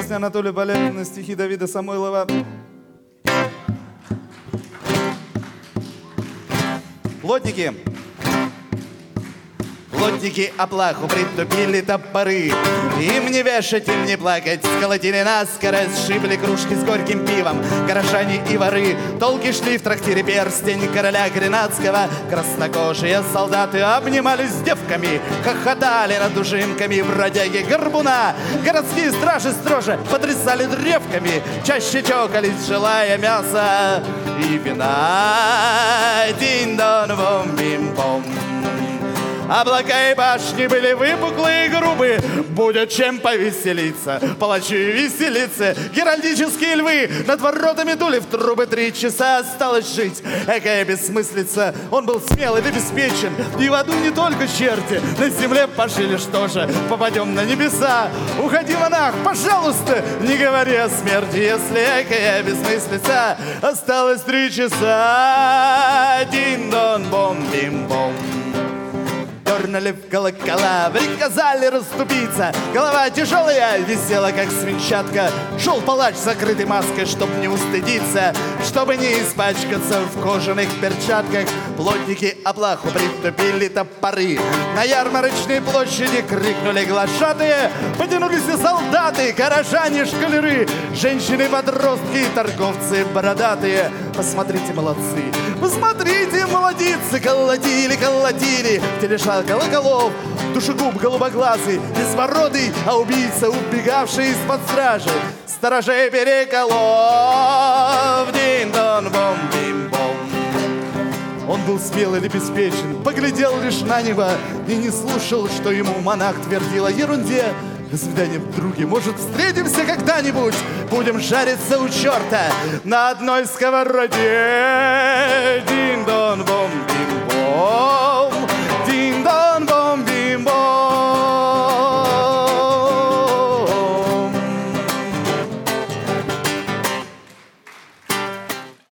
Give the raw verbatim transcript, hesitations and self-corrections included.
Песня Анатолия Полянина, стихи Давида Самойлова. Плотники. Плотники оплаху притупили топоры. Им не вешать, им не плакать. Сколотили наскоро, сшибли кружки с горьким пивом. Горожане и воры долги шли в трактире перстень короля Гренадского. Краснокожие солдаты обнимались с девками, хохотали над ужимками бродяги горбуна. Городские стражи строже потрясали древками, чаще чокались, желая мяса и вина. Динь-дон-бом-бим-бом. Облака и башни были выпуклые и грубые. Будет чем повеселиться, палачи и веселицы. Геральдические львы над воротами дули в трубы. Три часа осталось жить. Экая бессмыслица. Он был смелый и обеспечен. И в аду не только черти. На земле пожили, что же, попадем на небеса. Уходи, монах, пожалуйста, не говори о смерти. Если экая бессмыслица. Осталось три часа. Дин-дон-бом-бим-бом. Дернули в колокола, приказали расступиться. Голова тяжелая, висела как свинчатка. Шел палач с закрытой маской, чтоб не устыдиться, чтобы не испачкаться в кожаных перчатках. Плотники оплаху притупили топоры. На ярмарочной площади крикнули глашатые. Потянулись и солдаты, горожане, шкалеры, женщины-подростки и торговцы бородатые. Посмотрите, молодцы, посмотрите, молодицы. Колотили, колотили, где лежал колоколов, душегуб голубоглазый, безбородый, а убийца, убегавший из-под стражи. Сторожей переколов. Дин-дон-бом-бим-бом. Он был смел и беспечен, поглядел лишь на небо и не слушал, что ему монах твердил о ерунде. До свидания, други, может, встретимся когда-нибудь? Будем жариться у черта на одной сковороде. Дин-дон-бом.